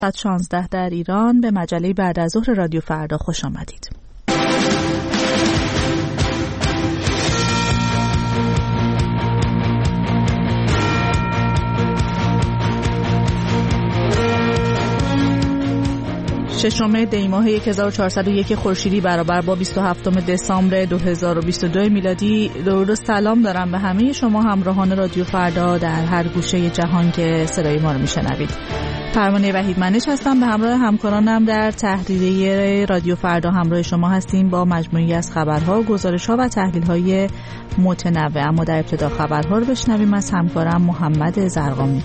16 در ایران به مجله بعد از ظهر رادیو فردا خوش آمدید. ششم دی ماه 1401 خورشیدی برابر با 27 دسامبر 2022 میلادی. درود سلام دارم به همه شما همراهان رادیو فردا در هر گوشه جهان که صدای ما رو میشنوید. پروانه وحید منش هستم، به همراه همکارانم در تحریریه رادیو فردا همراه شما هستیم با مجموعی از خبرها، گزارش‌ها و تحلیل‌های متنوع. اما در ابتدا خبرها رو بشنویم از همکارم محمد زرقامی.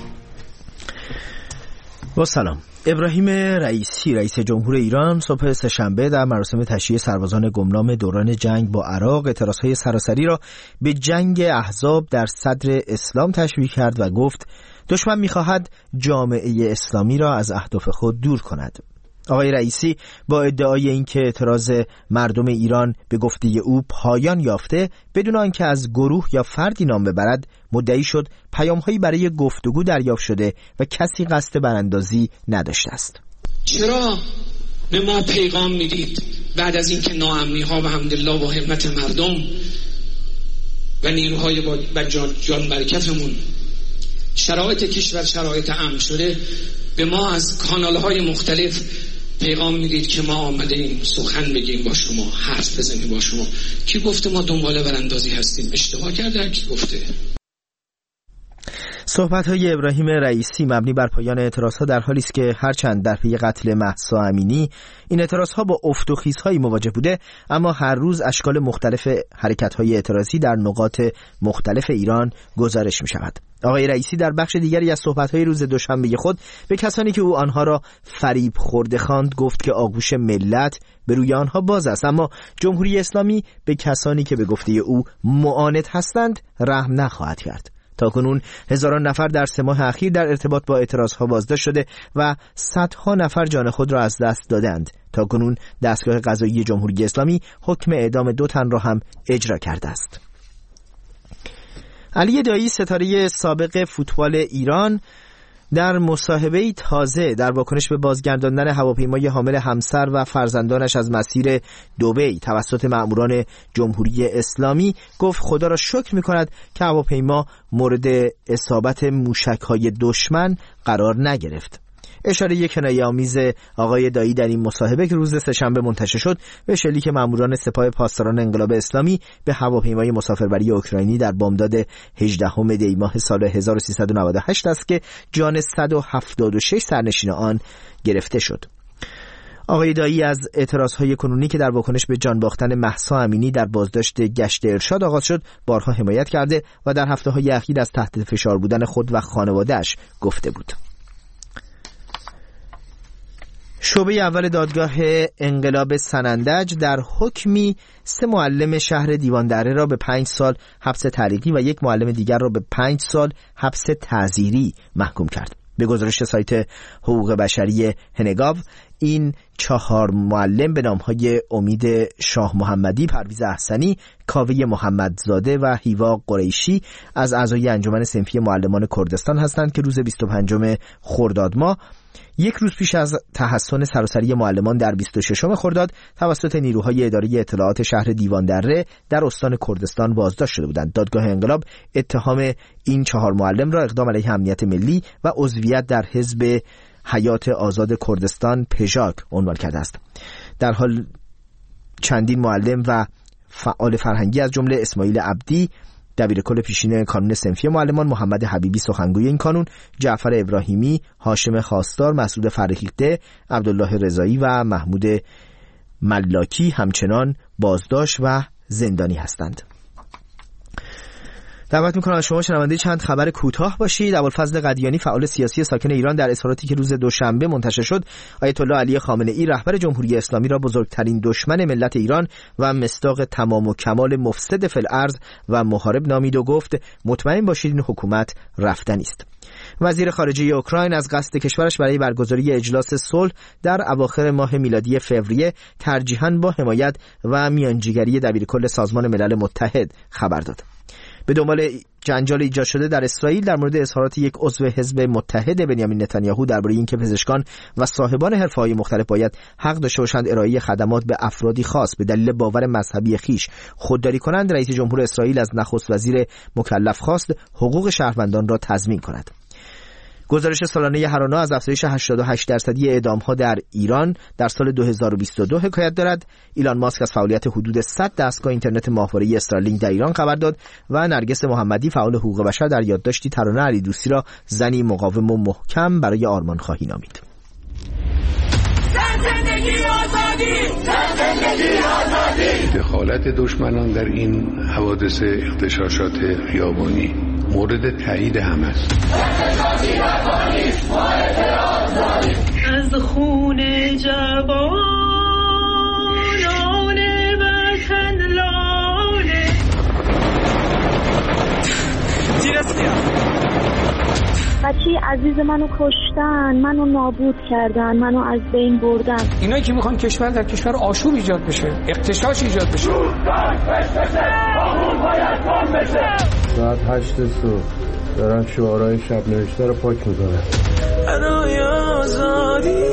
با سلام. ابراهیم رئیسی رئیس جمهور ایران صبح سه‌شنبه در مراسم تشییع سربازان گمنام دوران جنگ با عراق اعتراضهای سراسری را به جنگ احزاب در صدر اسلام تشبیه کرد و گفت دشمن می‌خواهد جامعه اسلامی را از اهداف خود دور کند. آقای رئیسی با ادعای اینکه اعتراض مردم ایران به گفته او پایان یافته بدون آنکه از گروه یا فردی نام ببرد مدعی شد پیام‌هایی برای گفتگو دریافت شده و کسی قصد براندازی نداشته است. چرا به ما پیغام میدید بعد از اینکه ناامنی‌ها و حمدالله و همت مردم و نیروهای با جان برکتمون شرایط کشور شرایط امن شده، به ما از کانال‌های مختلف پیغام میدید که ما آمده ایم سخن بگیم با شما، حرف بزنیم با شما. کی گفته ما دنبال براندازی هستیم؟ اشتباه کرده کی گفته؟ صحبت‌های ابراهیم رئیسی مبنی بر پایان اعتراضها در حالی است که هرچند در پی قتل مهسا امینی این اعتراضها با افت و خیزهایی مواجه بوده، اما هر روز اشکال مختلف حرکت‌های اعتراضی در نقاط مختلف ایران گزارش می‌شود. آقای رئیسی در بخش دیگری از صحبت‌های روز دوشنبه خود به کسانی که او آنها را فریب خورده خواند گفت که آغوش ملت به روی آنها باز است، اما جمهوری اسلامی به کسانی که به گفته او معاند هستند رحم نخواهد کرد. تاکنون هزاران نفر در 3 ماه اخیر در ارتباط با اعتراضها بازداشت شده و صدها نفر جان خود را از دست دادند. تاکنون دستگاه قضایی جمهوری اسلامی حکم اعدام 2 تن را هم اجرا کرده است. علی دایی ستاره سابق فوتبال ایران در مصاحبه‌ای تازه در واکنش به بازگرداندن هواپیمای حامل همسر و فرزندانش از مسیر دبی توسط مأموران جمهوری اسلامی گفت خدا را شکر می‌کند که هواپیما مورد اصابت موشک‌های دشمن قرار نگرفت. اشاره کنایه‌آمیز آقای دایی در این مصاحبه که روز سه‌شنبه منتشر شد به شلیک مأموران سپاه پاسداران انقلاب اسلامی به هواپیمای مسافربری اوکراینی در بامداد 18 دی ماه سال 1398 است که جان 176 سرنشین آن گرفته شد. آقای دایی از اعتراضهای کنونی که در واکنش به جان باختن مهسا امینی در بازداشت گشت ارشاد آغاز شد بارها حمایت کرده و در هفته‌های اخیر از تحت فشار بودن خود و خانواده‌اش گفته بود. شعبه اول دادگاه انقلاب سنندج در حکمی 3 معلم شهر دیواندره را به 5 سال حبس تعلیقی و 1 معلم دیگر را به 5 سال حبس تعزیری محکوم کرد. به گزارش سایت حقوق بشری هنگاو این 4 معلم به نامهای امید شاه محمدی، پرویز احسنی، کاوه محمدزاده و هیوا قریشی از اعضای انجمن صنفی معلمان کردستان هستند که روز 25 خرداد ماه 1 روز پیش از تحسن سراسری معلمان در 26 خرداد توسط نیروهای اداری اطلاعات شهر دیواندره در استان کردستان بازداشت شده بودند. دادگاه انقلاب اتهام این 4 معلم را اقدام علیه امنیت ملی و عضویت در حزب حیات آزاد کردستان پژاک عنوان کرده است. در حال چندین معلم و فعال فرهنگی از جمله اسماعیل عبدی دبیرکل پیشین کانون صنفی معلمان، محمد حبیبی سخنگوی این کانون، جعفر ابراهیمی، هاشم خواستار، مسعود فرخیخته، عبدالله رضایی و محمود ملاکی همچنان بازداشت و زندانی هستند. دعوت می‌کنم از شما شنونده چند خبر کوتاه باشید. ابوالفضل قدیانی فعال سیاسی ساکن ایران در اظهاراتی که روز دوشنبه منتشر شد آیت الله علی خامنه‌ای رهبر جمهوری اسلامی را بزرگترین دشمن ملت ایران و مصداق تمام و کمال مفسد فی الارض و محارب نامید و گفت مطمئن باشید این حکومت رفتنی است. وزیر خارجه اوکراین از قصد کشورش برای برگزاری اجلاس صلح در اواخر ماه میلادی فوریه ترجیحاً با حمایت و میانجیگری دبیرکل سازمان ملل متحد خبر داد. به دنبال جنجال ایجاد شده در اسرائیل در مورد اظهارات یک عضو حزب متحد بنیامین نتانیاهو درباره اینکه پزشکان و صاحبان حرفه‌های مختلف باید حق داشته باشند ارائه خدمات به افرادی خاص به دلیل باور مذهبی خیش خودداری کنند، رئیس جمهور اسرائیل از نخست وزیر مکلف خواست حقوق شهروندان را تضمین کند. گزارش سالانه هرانا از افزایش 88% اعدام‌ها در ایران در سال 2022 حکایت دارد. ایلان ماسک از فعالیت حدود 100 دستگاه اینترنت ماهواره‌ای استارلینک در ایران خبر داد و نرگس محمدی فعال حقوق بشر در یادداشتی ترانه علی دوستی را زنی مقاوم و محکم برای آرمان خواهی نامید. دخالت دشمنان در این حوادث اغتشاشات خیابانی مورد تایید هم است. از خون جوانان وطن لاله بچه عزیز منو کشتن، منو نابود کردن، منو از بین بردن. اینایی که میخوان کشور در کشور آشوب ایجاد بشه، اغتشاش ایجاد بشه. ساعت 8 صبح دارن شعارهای شب نوشته رو پاک میکنن. برای آزادی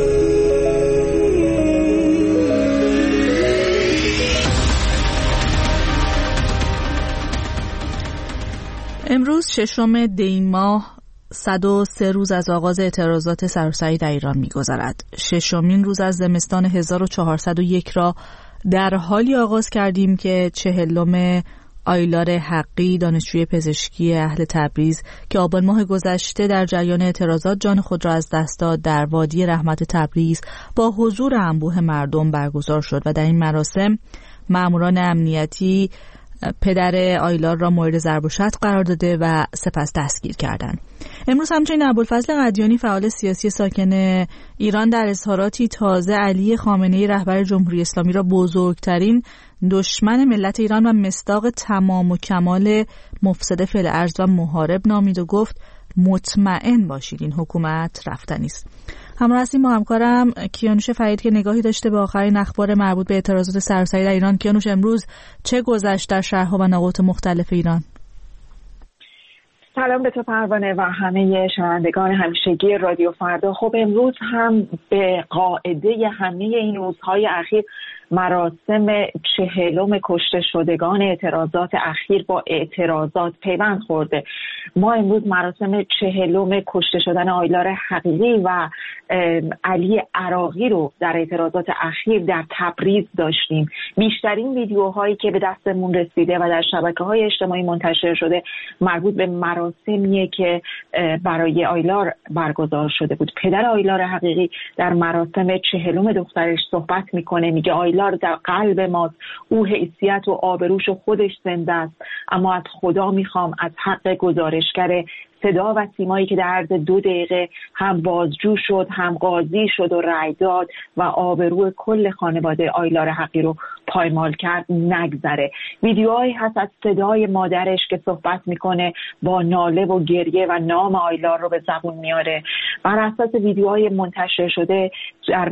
امروز 6 دی ماه 103 روز از آغاز اعتراضات سراسری در ایران می‌گذرد. 6مین روز از زمستان 1401 را در حالی آغاز کردیم که 40 آیلار حقی، دانشجوی پزشکی اهل تبریز که آبان ماه گذشته در جریان اعتراضات جان خود را از دست داد، در وادی رحمت تبریز با حضور انبوه مردم برگزار شد و در این مراسم ماموران امنیتی پدر آیلار را مورد ضرب و شتم قرار داده و سپس دستگیر کردند. امروز همچنین ابوالفضل قدیانی فعال سیاسی ساکن ایران در اظهاراتی تازه علی خامنه‌ای رهبر جمهوری اسلامی را بزرگترین دشمن ملت ایران و مصداق تمام و کمال مفسد فعل ارض و محارب نامید و گفت مطمئن باشید این حکومت رفتنی است. همراه هستیم با همکارم کیانوش فرید که نگاهی داشته به آخرین اخبار مربوط به اعتراضات سراسری در ایران. کیانوش، امروز چه گذشت در شهرها و نقاط مختلف ایران؟ سلام به تو پروانه و همه شنوندگان همیشگی رادیو فردا. خب امروز هم به قاعده همه این روزهای اخیر مراسم 40 کشته شدگان اعتراضات اخیر با اعتراضات پیوند خورده. ما امروز مراسم 40 کشته شدن آیلار حقیقی و علی عراقی رو در اعتراضات اخیر در تبریز داشتیم. بیشترین ویدیوهایی که به دستمون رسیده و در شبکه‌های اجتماعی منتشر شده مربوط به مراسمیه که برای آیلار برگزار شده بود. پدر آیلار حقیقی در مراسم 40 دخترش صحبت میکنه، میگه آیلار در قلب ماست، او حیثیت و آبروش خودش زنده است، اما از خدا میخوام از حق گزارشگر صدا و سیمایی که در عرض 2 دقیقه هم بازجو شد، هم قاضی شد و رأی داد و آبروی کل خانواده آیلار حقی رو پایمال کرد نگذره. ویدیوهایی هست از صدای مادرش که صحبت میکنه با ناله و گریه و نام آیلار رو به زبون میاره. بر اساس ویدیوهای منتشر شده در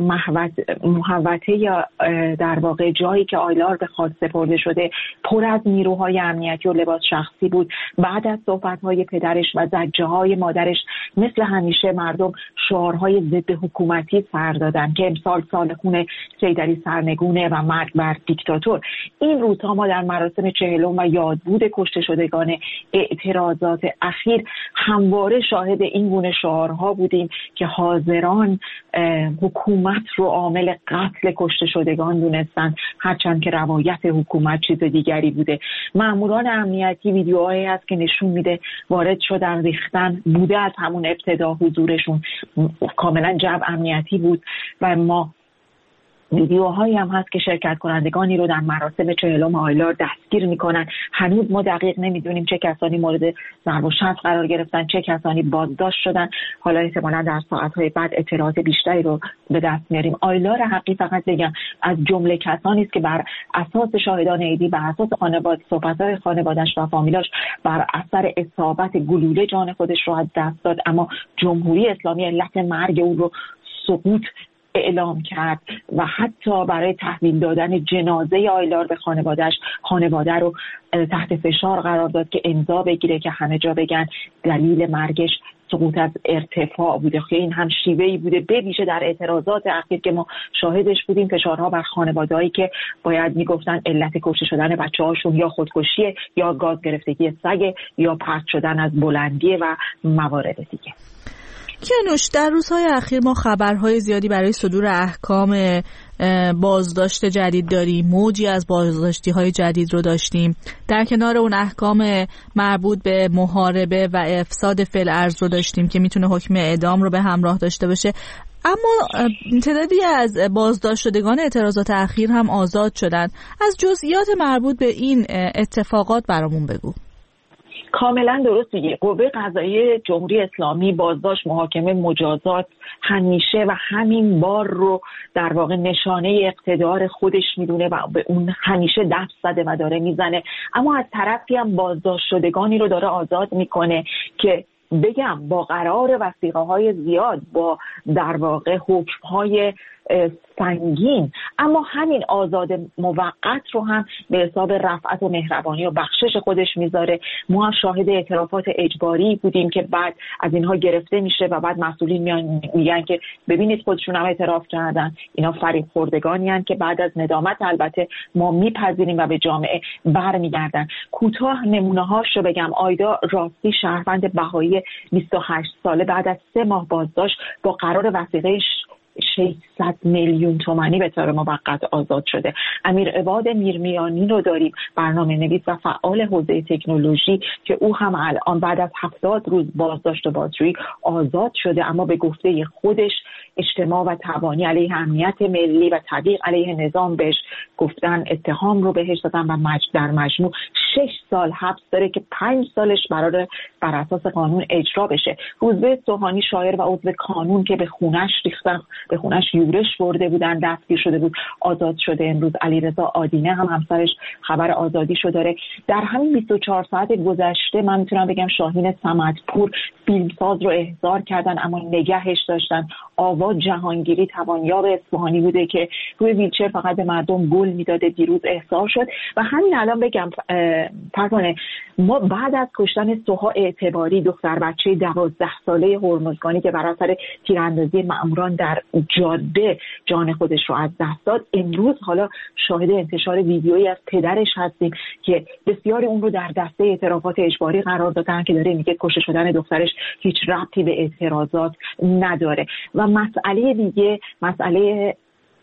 محوطه یا در واقع جایی که آیلار به خاک سپرده شده پر از نیروهای امنیتی و لباس شخصی بود. بعد از صحبت‌های پدرش و زجه‌های مادرش مثل همیشه مردم شعارهای ضد حکومتی سر دادن که امسال سال خون حیدری سرنگونه و مرگ بر دیکتاتور. این روزها ما در مراسم 40 و یادبود کشته شدگان اعتراضات اخیر همواره شاهد این گونه شعارها بودیم که حاضران حکومت رو عامل قتل کشته شدگان دونستن، هرچند که روایت حکومت چیز دیگری بوده. ماموران امنیتی ویدیوهایی هست که نشون میده وارد شدن، ریختن بوده. از همون ابتدا حضورشون کاملا جمع امنیتی بود و ما ویدیوهایی هم هست که شرکت کنندگانی رو در مراسم 40 آیلار دستگیر میکنن. هنوز ما دقیق نمیدونیم چه کسانی مورد ضرب و شتم قرار گرفتن، چه کسانی بازداشت شدن. حالا احتمالاً در ساعت‌های بعد اطلاعات بیشتری رو به دست میاریم. آیلار حقی فقط بگم از جمله کسانی است که بر اساس شاهدان عیدی، بر اساس صحبت‌های خانواده‌اش و فامیلاش بر اثر اصابت گلوله جان خودش رو از دست داد، اما جمهوری اسلامی علت مرگ او رو سقوط اعلام کرد و حتی برای تحویل دادن جنازه آیلار به خانواده رو تحت فشار قرار داد که امضا بگیره که همه جا بگن دلیل مرگش سقوط از ارتفاع بوده. که این هم شیوهی بوده به ویژه در اعتراضات اخیر که ما شاهدش بودیم، فشارها بر خانواده‌ای که باید میگفتن علت کشته شدن بچه‌هاشون یا خودکشی یا گاز گرفتگی سگ یا پرت شدن از بلندی و موارد دیگه. کیانوش، در روزهای اخیر ما خبرهای زیادی برای صدور احکام بازداشت جدید داریم. موجی از بازداشتی‌های جدید رو داشتیم. در کنار اون احکام مربوط به محاربه و افساد فعل ارض رو داشتیم که میتونه حکم اعدام رو به همراه داشته باشه. اما تعدادی از بازداشت شدگان اعتراضات اخیر هم آزاد شدن. از جزئیات مربوط به این اتفاقات برامون بگو. کاملا درست دیگه. قوه قضاییه جمهوری اسلامی بازداشت، محاکمه، مجازات همیشه و همین بار رو در واقع نشانه اقتدار خودش میدونه و به اون همیشه دست زده و داره میزنه. اما از طرفی هم بازداشت شدگانی رو داره آزاد میکنه که بگم با قرار وثیقه‌های زیاد، با در واقع حکم‌های سنگین، اما همین آزاد موقت رو هم به حساب رفعت و مهربانی و بخشش خودش میذاره. ما شاهد اعترافات اجباری بودیم که بعد از اینها گرفته میشه و بعد مسئولین میگن که ببینید خودشون هم اعتراف کردن، اینا فریب خوردگانی هستند که بعد از ندامت البته ما میپذیریم و به جامعه برمیگردن. کوتاه نمونه‌هاش رو بگم. آیدا راستی شهروند بهایی 28 ساله بعد از 3 ماه بازداشت با قرار وثیقه 600 میلیون تومانی به طور موقت آزاد شده. امیرعباد میرمیانی رو داریم، برنامه نویس و فعال حوزه تکنولوژی که او هم الان بعد از 70 روز بازداشت و بازجویی آزاد شده، اما به گفته خودش اجتماع و تبانی علیه امنیت ملی و تبلیغ علیه نظام بهش گفتن، اتهام رو بهش دادن و در مجموع 6 سال حبس داره که 5 سالش قراره بر اساس قانون اجرا بشه. روزبه سوهانی شاعر و عضو کانون که به خونش ریختن، به خونش یورش برده بودن، دستگیر شده بود، آزاد شده. امروز علیرضا آدینه هم همسرش خبر آزادیشو داره. در همین 24 ساعت گذشته من میتونم بگم شاهین صمدپور فیلمساز رو احضار کردن اما نگهش داشتن. آوا جهانگیری توانیاب اصفهانی بوده که روی ویلچر فقط به مردم گل میداده، دیروز احضار شد. و همین الان بگم پروانه، ما بعد از کشتن سوها اعتباری دختر بچه 12 ساله هرمزگانی که بر اثر تیراندازی مأموران در جاده جان خودش رو از دست داد، امروز حالا شاهد انتشار ویدیویی از پدرش هستیم که بسیاری اون رو در دسته اعترافات اجباری قرار دادن که داره میگه کشته شدن دخترش هیچ ربطی به اعتراضات نداره. و مسئله دیگه مسئله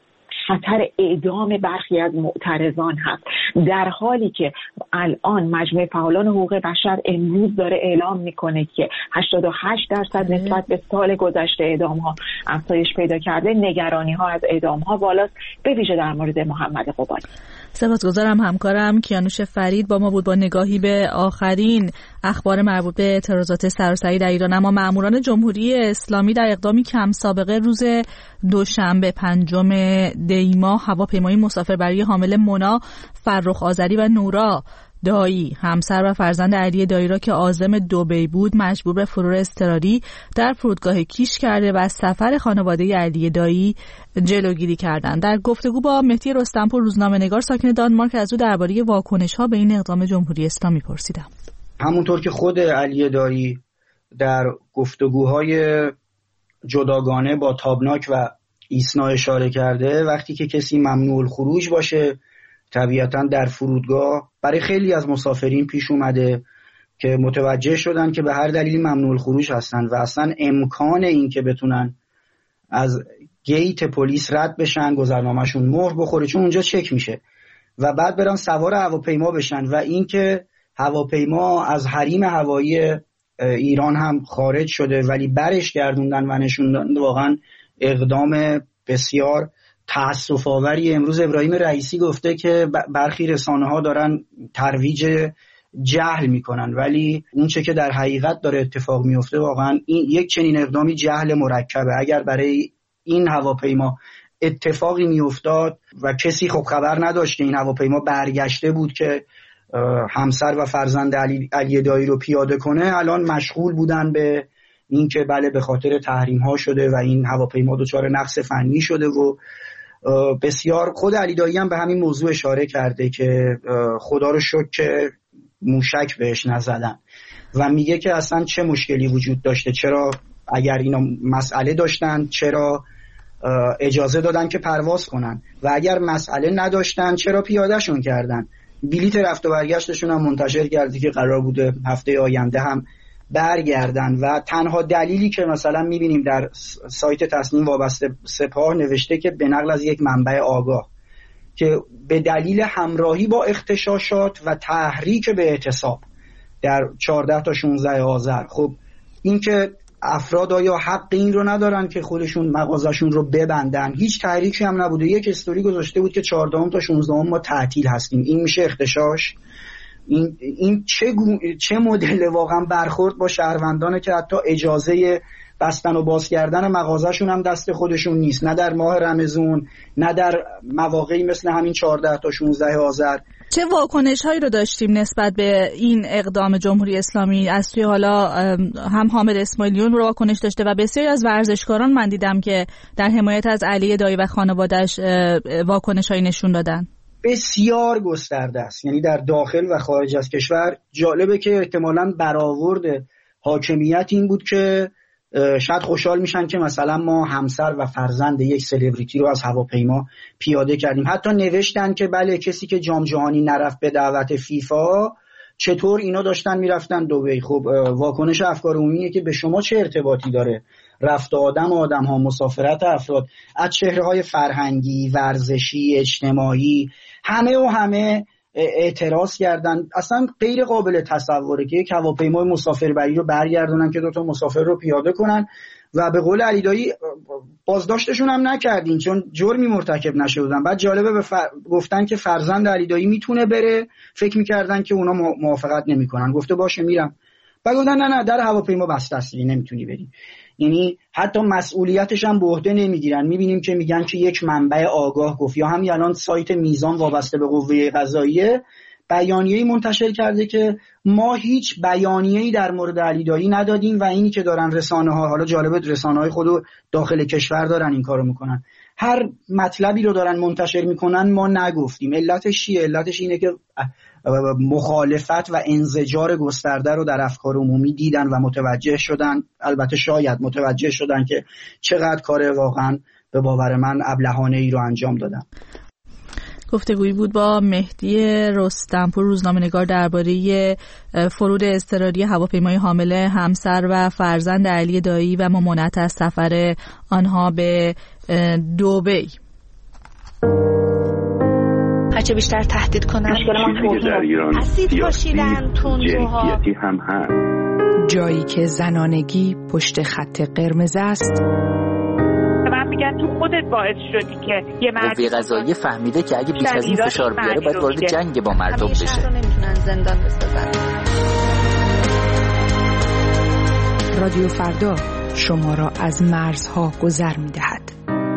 خطر اعدام برخی از معترضان هست، در حالی که الان مجمع فعالان حقوق بشر امروز داره اعلام میکنه که 88% نسبت به سال گذشته اعدام ها افزایش پیدا کرده. نگرانی ها از اعدام ها بالاست، به ویژه در مورد محمد قبانی. سپاسگزارم. همکارم کیانوش فرید با ما بود با نگاهی به آخرین اخبار مربوط به اعتراضات سراسری در ایران. اما ماموران جمهوری اسلامی در اقدامی کم سابقه روز دوشنبه 5 دی ماه هواپیمای مسافربری حامل مونا فرخ آذری و نورا دایی، همسر و فرزند علی دایی را که عازم دبی بود مجبور به فرار اضطراری در فرودگاه کیش کرده و از سفر خانواده علی دایی جلوگیری کردند. در گفتگو با مهدی رستمپور روزنامه‌نگار ساکن دانمارک از او درباره واکنش‌ها به این اقدام جمهوری اسلامی پرسیدم. همونطور که خود علی دایی در گفتگوهای جداگانه با تابناک و ایسنا اشاره کرده، وقتی که کسی ممنوع الخروج باشه طبیعتاً در فرودگاه برای خیلی از مسافرین پیش اومده که متوجه شدن که به هر دلیل ممنوع الخروج هستن و اصلا امکان این که بتونن از گیت پلیس رد بشن، گذرنامه‌شون مهر بخوره چون اونجا چک میشه و بعد برن سوار هواپیما بشن و این که هواپیما از حریم هوایی ایران هم خارج شده ولی برش گردوندن و نشوندن، واقعا اقدام بسیار تأسف آوری. امروز ابراهیم رئیسی گفته که برخی رسانه‌ها دارن ترویج جهل میکنن، ولی اون چه که در حقیقت داره اتفاق میفته واقعا این یک چنین اقدامی جهل مرکبه. اگر برای این هواپیما اتفاقی میافتاد و کسی خب خبر نداشت که این هواپیما برگشته بود که همسر و فرزند علی دایی رو پیاده کنه، الان مشغول بودن به این که بله به خاطر تحریم ها شده و این هواپیما دچار نقص فنی شده و بسیار خود علی دایی هم به همین موضوع اشاره کرده که خدا رو شکر که موشک بهش نزدن و میگه که اصلا چه مشکلی وجود داشته، چرا اگر اینا مسئله داشتن چرا اجازه دادن که پرواز کنن و اگر مسئله نداشتن چرا پیادهشون کردن. بلیت رفت و برگشتشون هم منتشر کرده که قرار بوده هفته آینده هم برگردن و تنها دلیلی که مثلا میبینیم در سایت تصمیم وابسته سپاه نوشته که به نقل از یک منبع آگاه که به دلیل همراهی با اغتشاشات و تحریک به اعتصاب در 14 تا 16 آذر. خب این که افراد آیا حق این رو ندارن که خودشون مغازشون رو ببندن؟ هیچ تحریکی هم نبوده، یک استوری گذاشته بود که 14 تا 16 ما تعطیل هستیم. این میشه اغتشاش؟ این چه مدل واقعا برخورد با شهروندانه که حتی اجازه بستن و باز کردن مغازه‌شون هم دست خودشون نیست، نه در ماه رمضان نه در مواقعی مثل همین 14 تا 16 آذر. چه واکنش هایی رو داشتیم نسبت به این اقدام جمهوری اسلامی؟ از توی حالا هم حامد اسماعیلیون رو واکنش داشته و بسیاری از ورزشکاران من دیدم که در حمایت از علی دایی و خانواده‌اش واکنش هایی نشون دادن. بسیار گسترده است، یعنی در داخل و خارج از کشور. جالبه که احتمالاً برآورد حاکمیت این بود که شاید خوشحال میشن که مثلا ما همسر و فرزند یک سلبریتی رو از هواپیما پیاده کردیم. حتی نوشتن که بله کسی که جام جهانی نرفت به دعوت فیفا چطور اینا داشتن میرفتن دبی. خب واکنش افکار عمومیه که به شما چه ارتباطی داره رفت آدم ها، مسافرت افراد، از چهره‌های فرهنگی، ورزشی، اجتماعی، همه اعتراض کردن. اصلا غیر قابل تصوره که یک هواپیمای مسافربری رو برگردونن که 2 تا مسافر رو پیاده کنن و به قول علی دایی بازداشتشون هم نکردین چون جرمی مرتکب نشدن. بعد جالبه گفتن که فرزند علی دایی میتونه بره، فکر میکردن که اونا موافقت نمیکنن، گفته باشه میرم. بعد گفتن نه در هواپیما بسته است نمیتونی بری. یعنی حتی مسئولیتش هم به عهده نمیگیرن. میبینیم که میگن که یک منبع آگاه گفت، یا همین الان سایت میزان وابسته به قوه قضاییه بیانیه‌ای منتشر کرده که ما هیچ بیانیه‌ای در مورد علی دایی ندادیم و اینی که دارن رسانه‌ها، حالا جالبه رسانه‌های خودو داخل کشور دارن این کارو میکنن، هر مطلبی رو دارن منتشر میکنن ما نگفتیم. علتش چیه؟ علتش اینه که مخالفت و انزجار گسترده رو در افکار عمومی دیدن و متوجه شدن، البته شاید متوجه شدن که چقدر کار واقعا به باور من ابلهانه ای رو انجام دادن. گفتگویی بود با مهدی رستمپور، روزنامه‌نگار، درباره فرود اضطراری هواپیمای حامل همسر و فرزند علی دایی و ممانعت از سفر آنها به دبی. هرچه بیشتر تهدید کنن اسید پاشیدن تندروها هم هست. جایی که زنانگی پشت خط قرمز است. من میگن تو خودت باعث شدی که یه مرد قوه قضاییه فهمیده که اگه بیش از این فشار بیاره باید وارد جنگ با مردم بشه. نمیتونن زندان بسازن. رادیو فردا شما را از مرزها گذر میدهد.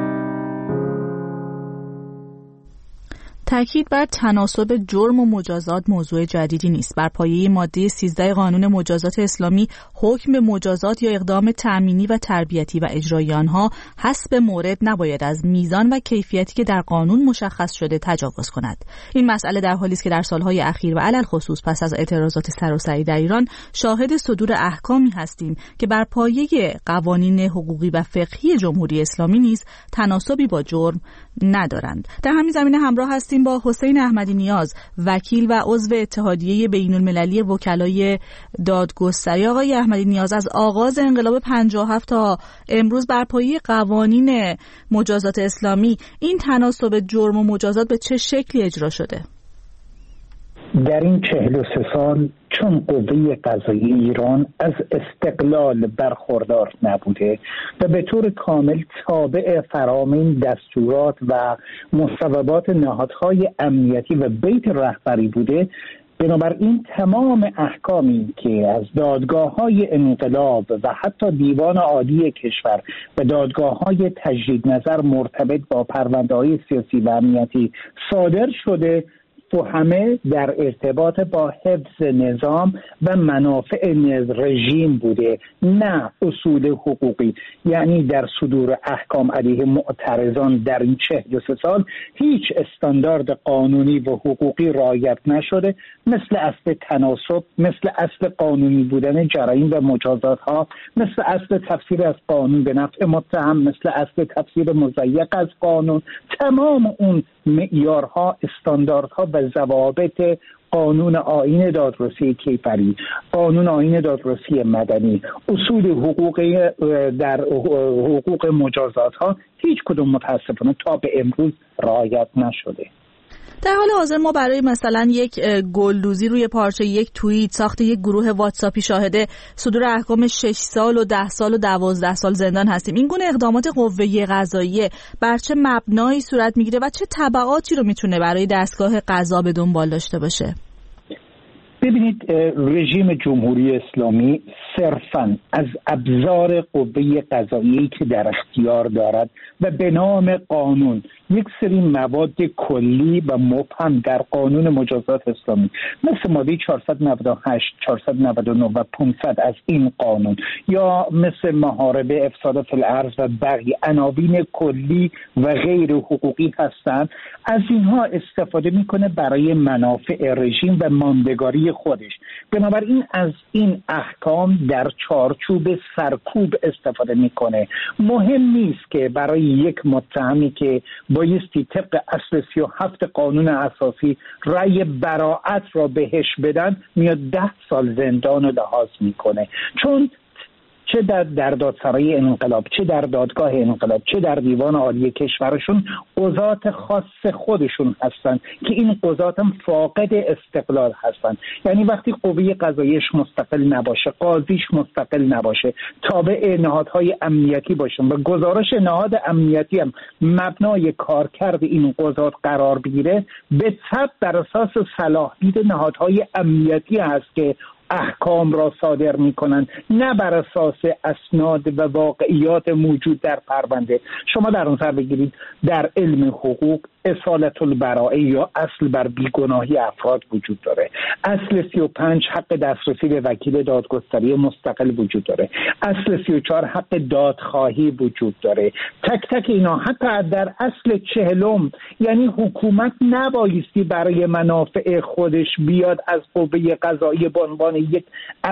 تأکید بر تناسب جرم و مجازات موضوع جدیدی نیست. بر پایه ماده 13 قانون مجازات اسلامی حکم به مجازات یا اقدام تأمینی و تربیتی و اجرای آنها حسب مورد نباید از میزان و کیفیتی که در قانون مشخص شده تجاوز کند. این مسئله در حالی است که در سالهای اخیر و علل خصوص پس از اعتراضات سراسری در ایران شاهد صدور احکامی هستیم که بر پایه قوانین حقوقی و فقهی جمهوری اسلامی نیز تناسبی با جرم ندارند. در همین زمینه همراه هستیم با حسین احمدی نیاز، وکیل و عضو اتحادیه بین‌المللی وکلای دادگستری. آقای احمدی نیاز، از آغاز انقلاب 57 تا امروز بر پایه قوانین مجازات اسلامی این تناسب جرم و مجازات به چه شکلی اجرا شده؟ در این 43 سال چون قوه قضاییه ایران از استقلال برخوردار نبوده و به طور کامل تابع فرامین دستورات و مصوبات نهادهای امنیتی و بیت رهبری بوده، بنابراین تمام احکامی که از دادگاه‌های انقلاب و حتی دیوان عالی کشور و دادگاه‌های تجدید نظر مرتبط با پرونده‌های سیاسی و امنیتی صادر شده و همه در ارتباط با حفظ نظام و منافع رژیم بوده، نه اصول حقوقی. یعنی در صدور احکام علیه معترضان در این 43 سال هیچ استاندارد قانونی و حقوقی رعایت نشده، مثل اصل تناسب، مثل اصل قانونی بودن جرایم و مجازات ها، مثل اصل تفسیر از قانون به نفع متهم، مثل اصل تفسیر مضیق از قانون. تمام اون معیارها، استانداردها و ضوابط قانون آیین دادرسی کیفری، قانون آیین دادرسی مدنی، اصول حقوقی در حقوق مجازات ها هیچ کدوم متاسفانه تا به امروز رعایت نشده. در حال حاضر ما برای مثلا یک گلدوزی روی پارچه، یک توییت، ساخت یک گروه واتساپی شاهد صدور احکام 6 سال و 10 سال و 12 سال زندان هستیم. این گونه اقدامات قوه قضاییه بر چه مبنایی صورت میگیره و چه تبعاتی رو میتونه برای دستگاه قضا به دنبال داشته باشه؟ ببینید، رژیم جمهوری اسلامی صرفاً از ابزار قوه قضاییه‌ای که در اختیار دارد و به نام قانون یک سری مواد کلی و مبهم در قانون مجازات اسلامی مثل ماده 498، 499 و 500 از این قانون، یا مثل محاربه افساد فی الارض و بقیه عناوین کلی و غیر حقوقی هستند، از اینها استفاده میکنه برای منافع رژیم و ماندگاری خودش. بنابراین از این احکام در چارچوب سرکوب استفاده میکنه. مهم نیست که برای یک متهمی که بایستی طبق اصل 37 قانون اساسی رأی براءت را بهش بدن میاد 10 سال زندان رو لحاظ میکنه، چون چه در دادسرای انقلاب، چه در دادگاه انقلاب، چه در دیوان عالی کشورشون قضات خاص خودشون هستن که این قضات هم فاقد استقلال هستن. یعنی وقتی قوه قضاییش مستقل نباشه، قاضیش مستقل نباشه، تابع نهادهای امنیتی باشن و گزارش نهاد امنیتی هم مبنای کارکرد این قضات قرار بگیره، به طبع بر اساس صلاح دید نهادهای امنیتی هست که احکام را صادر می‌کنند، نه بر اساس اسناد و واقعیات موجود در پرونده. شما در نظر بگیرید در علم حقوق اصالت البراءه یا اصل بر بیگناهی افراد وجود داره، اصل 35 حق دسترسی به وکیل دادگستری مستقل وجود داره، اصل 34 حق دادخواهی وجود داره. تک تک اینا، حتی در اصل 40 یعنی حکومت نبایستی برای منافع خودش بیاد از قوه قضاییه به عنوان یک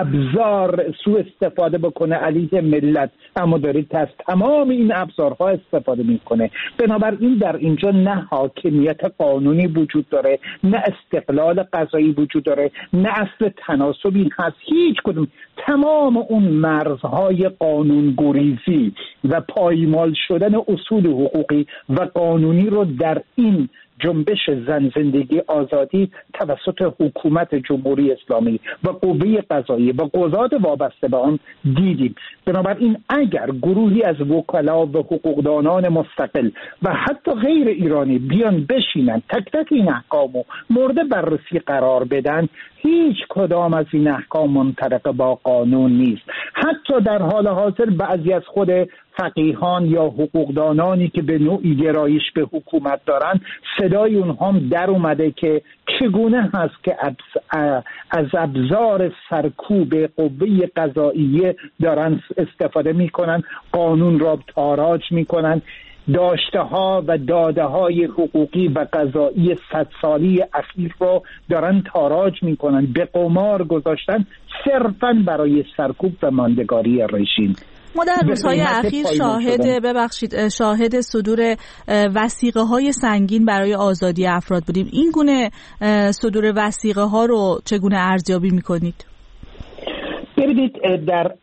ابزار سوء استفاده بکنه علیه ملت، اما دارید از تمام این ابزارها استفاده میکنه. بنابراین در اینجا نه حاکمیت قانونی وجود داره، نه استقلال قضایی وجود داره، نه اصل تناسبی هست. هیچ کدوم تمام اون مرزهای قانون گریزی و پایمال شدن اصول حقوقی و قانونی رو در این جنبش زن زندگی آزادی توسط حکومت جمهوری اسلامی و قوه قضاییه و قضات وابسته به آن دیدیم. بنابراین اگر گروهی از وکلا و حقوقدانان مستقل و حتی غیر ایرانی بیان بشینن تک تک این احکامو مورد بررسی قرار بدن، هیچ کدام از این احکام منطبق با قانون نیست. حتی در حال حاضر بعضی از خود فقیهان یا حقوقدانانی که به نوعی گرایش به حکومت دارن، صدای اونها هم در اومده که چگونه هست که از ابزار سرکوب قوه قضاییه دارن استفاده میکنن، قانون را تاراج میکنن، داشته ها و داده های حقوقی و قضایی 100 سالی اخیر رو دارن تاراج میکنن، به قمار گذاشتن صرفاً برای سرکوب و ماندگاری رژیم. ما در روزهای اخیر شاهد صدور وثیقه های سنگین برای آزادی افراد بودیم. این گونه صدور وثیقه ها رو چگونه ارزیابی میکنید؟ ببینید، در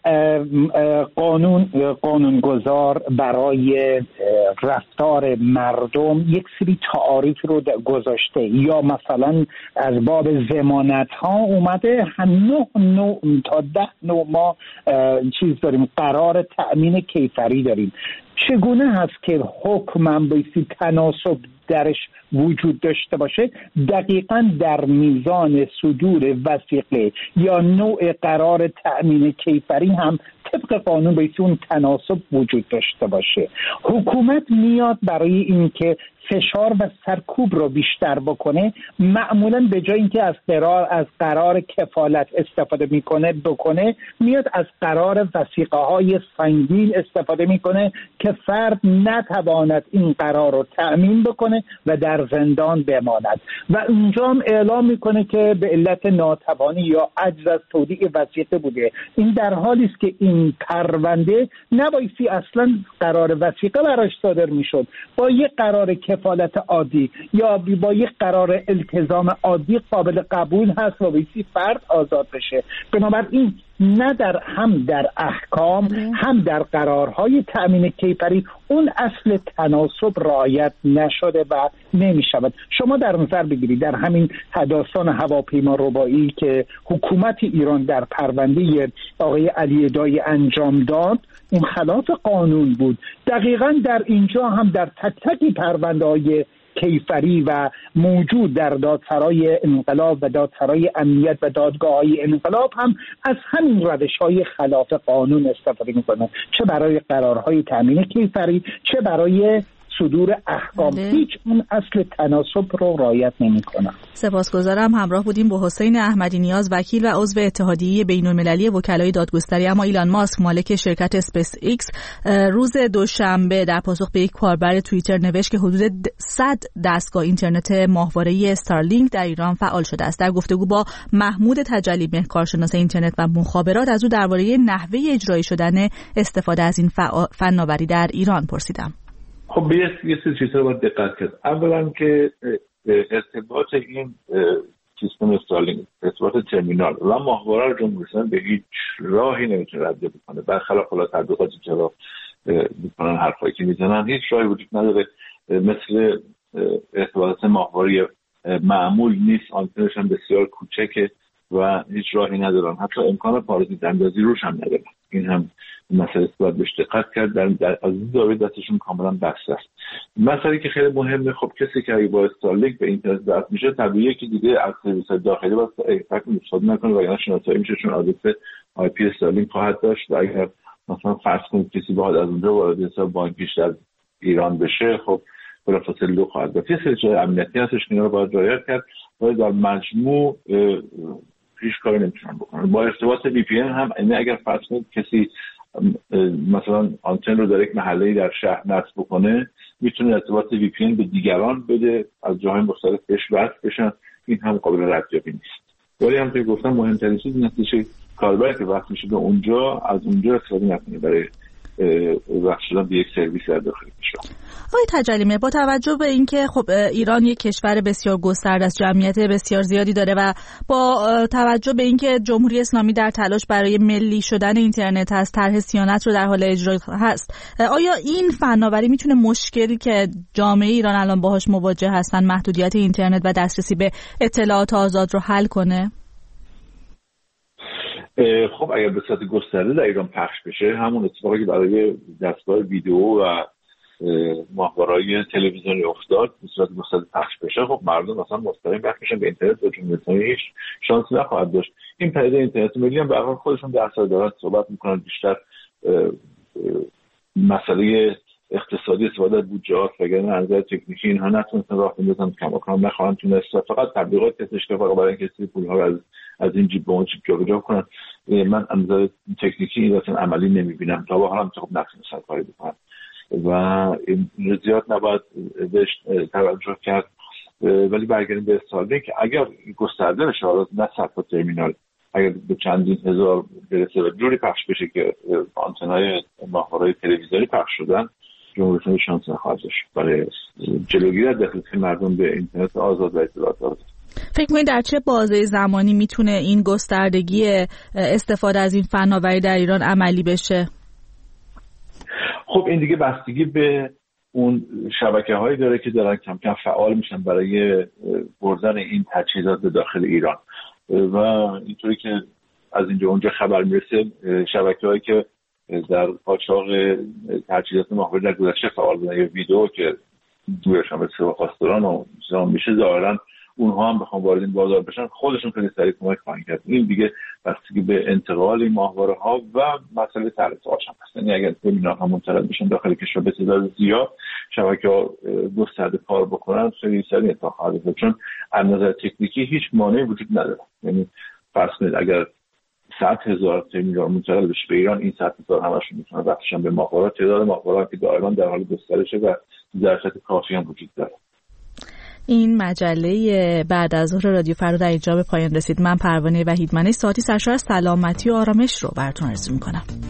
قانونگذار برای رفتار مردم یک سری تعاریف رو گذاشته، یا مثلا از باب ضمانت ها اومده 9 تا 10 نوع ما چیز داریم، قرار تأمین کیفری داریم. چگونه هست که حکم بایستی تناسب درش وجود داشته باشه؟ دقیقاً در میزان صدور وثیقه یا نوع قرار تأمین کیفری هم طبق قانون بایستی اون تناسب وجود داشته باشه. حکومت میاد برای اینکه فشار و سرکوب رو بیشتر بکنه، معمولا به جای اینکه از قرار کفالت استفاده بکنه میاد از قرار وثیقه های سنگین استفاده میکنه که فرد نتواند این قرار رو تأمین بکنه و در زندان بماند و اونجا هم اعلام میکنه که به علت ناتوانی یا عجز از تودیع وثیقه بوده. این در حالی است که این پرونده نبایستی اصلا قرار وثیقه براش صادر میشد، با یک قرار کفالت عادی یا با یک قرار التزام عادی قابل قبول هست و بایستی فرد آزاد بشه. بنابراین نه هم در احکام هم در قرارهای تأمین کیفری اون اصل تناسب رعایت نشده و نمیشود. شما در نظر بگیرید در همین داستان هواپیما ربایی که حکومت ایران در پرونده آقای علی دایی انجام داد، این خلاف قانون بود. دقیقاً در اینجا هم در تک تک پرونده‌های کیفری و موجود در دادسرای انقلاب و دادسرای امنیت و دادگاه‌های انقلاب هم از همین روش‌های خلاف قانون استفاده می‌کنند، چه برای قرارهای تأمین کیفری چه برای صدور احکام. هیچ اون اصل تناسب رو رعایت نمی‌کنه. سپاسگزارم. همراه بودیم با حسین احمدی نیاز، وکیل و عضو اتحادیه بین‌المللی وکلای دادگستری. اما ایلان ماسک مالک شرکت اسپیس ایکس روز دوشنبه در پاسخ به یک کاربر توییتر نوشت که حدود 100 دستگاه اینترنت ماهواره استارلینک در ایران فعال شده است. در گفتگو با محمود تجلی‌مهر کارشناس اینترنت و مخابرات از او درباره نحوه اجرایی شدن استفاده از این فناوری در ایران پرسیدم. خب یه سری چیزا باید دقت کرد. اولا که ارتباط این سیستم استارلینک، ارتباط ترمینال و ماهواره رو جمهوری اسلامی به هیچ راهی نمیتونه رد بکنه. برخلاف تبلیغاتی که میکنن، حرفایی که میزنن، هیچ راهی وجود نداره. مثل ارتباطات ماهواره معمول نیست، آنتنش هم بسیار کوچکه و هیچ راهی ندارن، حتی امکان پارازیت اندازی روش هم ندارن. این هم مسئله باید بهش دقت کرد. از این زاویه دستشون کاملا بسته است. مسئله که خیلی مهمه، خب کسی که اگه با استارلینک به اینترنت وصل میشه، طبیعیه که دیگه از سرویس داخلی باید استفاده نکنه و یعنی شناسایی میشه، چون آدرس آی پی استارلینک خواهد داشت و اگر مثلا فرض کنید کسی بخواد از اونجا وارد حساب بانکیش در ایران بشه، خب بلافاصله لو خواهد داد. یه سری امنیتی هستش که اینا رو باید رعایت کرد و در مجموع هیچ کاری نمیتونن بکنن. با ارتباط وی پی ان هم اگر فرض کنید کسی مثلا آنتن رو در یک محله‌ای در شهر نصب بکنه، میتونه ارتباط وی پی ان به دیگران بده، از جاهای مختلف بهش وصل بشن. این هم قابل ردیابی نیست. ولی همونطور که گفتم مهمترین چیز اینه که کاربری که وصل میشه به اونجا از اونجا استفاده نکنه برای وقت شدن به یک سرویس در داخل کشور. آقای تجلی‌مهر، با توجه به اینکه خب ایران یک کشور بسیار گسترده است، جمعیت بسیار زیادی داره و با توجه به اینکه جمهوری اسلامی در تلاش برای ملی شدن اینترنت هست، طرح صیانت رو در حال اجرا هست، آیا این فناوری میتونه مشکلی که جامعه ایران الان باهاش مواجه هستن، محدودیت اینترنت و دسترسی به اطلاعات آزاد رو حل کنه؟ خب اگر به صورت گسترده در ایران پخش بشه، همون اتفاقی که برای دستگاه ویدیو و ماهواره‌های تلویزیونی افتاد به صورت گسترده پخش بشه، خب مردم مثلا مستقیم پخش میشن به اینترنت و جمهوری اسلامی هیچ شانسی نخواهد داشت. این پدیده اینترنت ملی هم به هر خودشون در اثر دارن صحبت میکنن، بیشتر مسئله اقتصادی استفاده از بودجه‌ات وگرنه از نظر تکنیکی اینها نتونستن راه بندازن، کماکان نخواهند تونست، فقط تبلیغات کسش که فقط برای اینکه پول‌ها رو از این جیب به اون جیب جابجا کنن. من از نظر تکنیکی این اصلا عملی نمی‌بینم، تا به حال هم خب نتونستن کاری بکنن و این زیاد نباید بهش توجه کرد. ولی برگردیم به استارلینک، اگر گسترده بشه، حالا نه صفحه ترمینال، اگر به چندین هزار برسه و جوری پخش بشه که آنتن‌های ماهواره‌های تلویزیونی پخش شدن، جمهوری اسلامی شانس نخواهد داشت برای جلوگیری از دسترسی مردم به اینترنت آزاد و اطلاعات آزاد. فکر کنید در چه بازه زمانی میتونه این گستردگی استفاده از این فناوری در ایران عملی بشه؟ خب این دیگه بستگی به اون شبکه‌هایی داره که دارن کم کم فعال میشن برای بردن این تجهیزات به داخل ایران و اینطوری که از اینجا اونجا خبر میرسه، شبکه‌هایی که در قاچاق تجهیزات ماهواره در گذشته فعال بودن یا ویدیو که دورش هم به سوی پاسداران و میشه ظاهرا اونها هم بخوام وارد این بازار بشن خودشون خیلی سریع کمک خواهند کرد. این دیگه بستگی به انتقال این ماهواره‌ها و مسئله تعرفه‌هاش هم هست. یعنی اگر ترمینال‌ها منتقل بشن داخل کشور به تعداد زیاد، شبکه‌ها گسترده کار بکنن، خیلی سریع اتفاق خواهد افتاد، چون از نظر تکنیکی هیچ مانعی وجود نداره. یعنی فرض کنید اگر 100,000 ترمینال منتقل بشه به ایران، این 100,000 همشون میتونن بخشن به ماهواره. تعداد ماهواره‌ها که دائما در حال گسترشه و ظرفیت کافی هم وجود داره. این مجله بعد از ظهر رادیو فردا در اینجا به پایان رسید. من پروانه وحیدمنی، ساعتی سرشار از سلامتی و آرامش رو براتون آرزو میکنم.